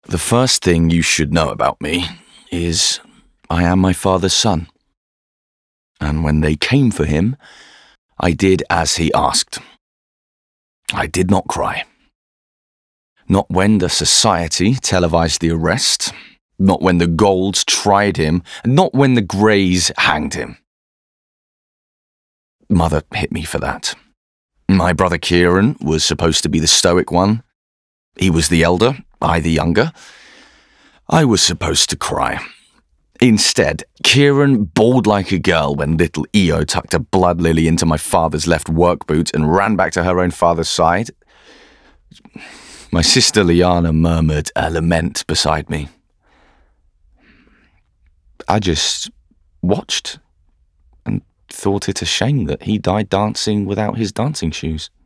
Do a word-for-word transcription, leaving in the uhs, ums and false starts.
The first thing you should know about me is I am my father's son. And when they came for him, I did as he asked. I did not cry. Not when the society televised the arrest, not when the Golds tried him, and not when the Greys hanged him. Mother hit me for that. My brother Kieran was supposed to be the stoic one. He was the elder, I the younger. I was supposed to cry. Instead, Kieran bawled like a girl when little Io tucked a blood lily into my father's left work boot and ran back to her own father's side. My sister Liana murmured a lament beside me. I just watched and thought it a shame that he died dancing without his dancing shoes.